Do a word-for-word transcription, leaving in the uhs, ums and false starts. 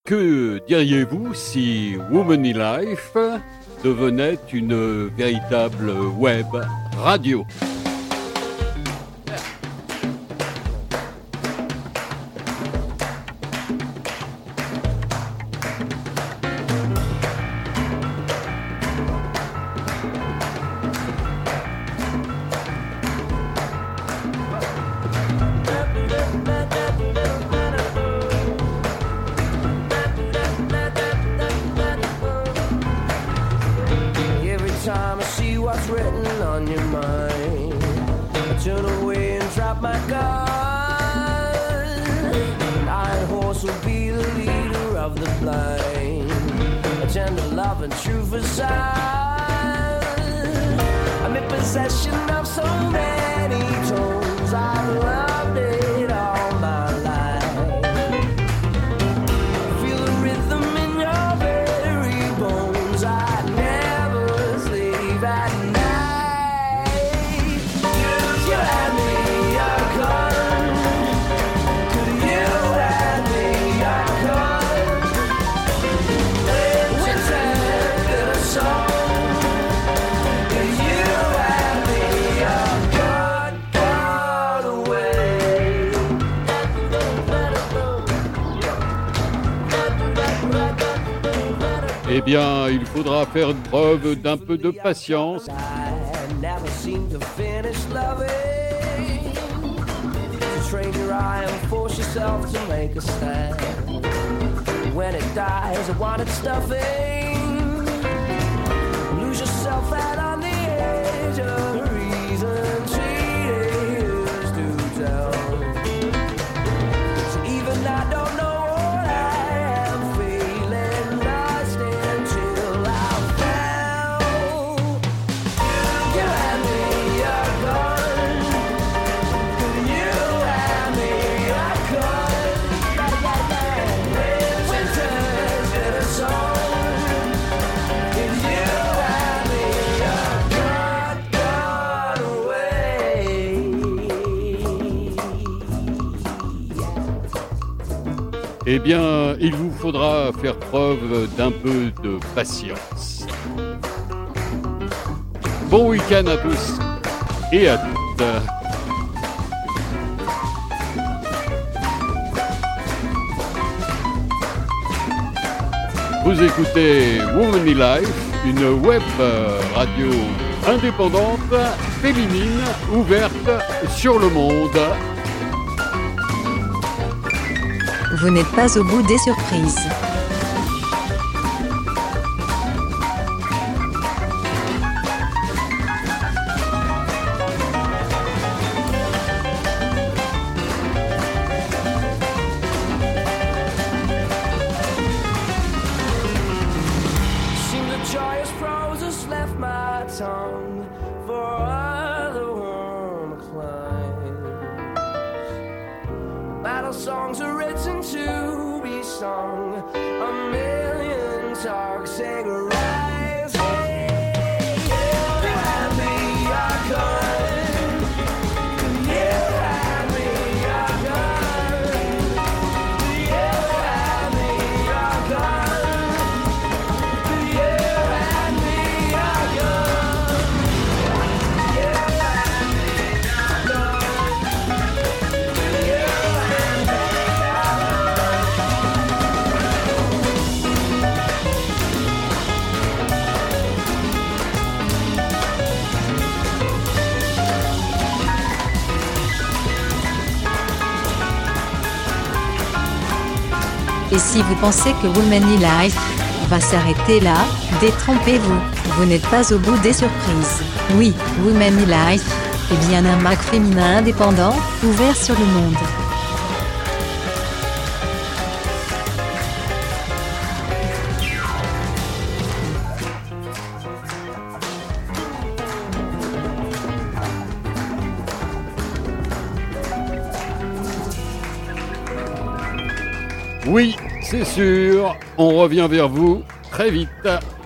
Que diriez-vous si Womanly Life devenait une véritable web radio ? Eh bien, il faudra faire preuve d'un peu de patience. Eh bien, il vous faudra faire preuve d'un peu de patience. Bon week-end à tous et à toutes. Vous écoutez Womanly Life, une web radio indépendante, féminine, ouverte sur le monde. Vous n'êtes pas au bout des surprises. Et si vous pensez que Womanly Life va s'arrêter là, détrompez-vous, vous n'êtes pas au bout des surprises. Oui, Womanly Life est bien un mag féminin indépendant, ouvert sur le monde. Oui, c'est sûr, on revient vers vous très vite.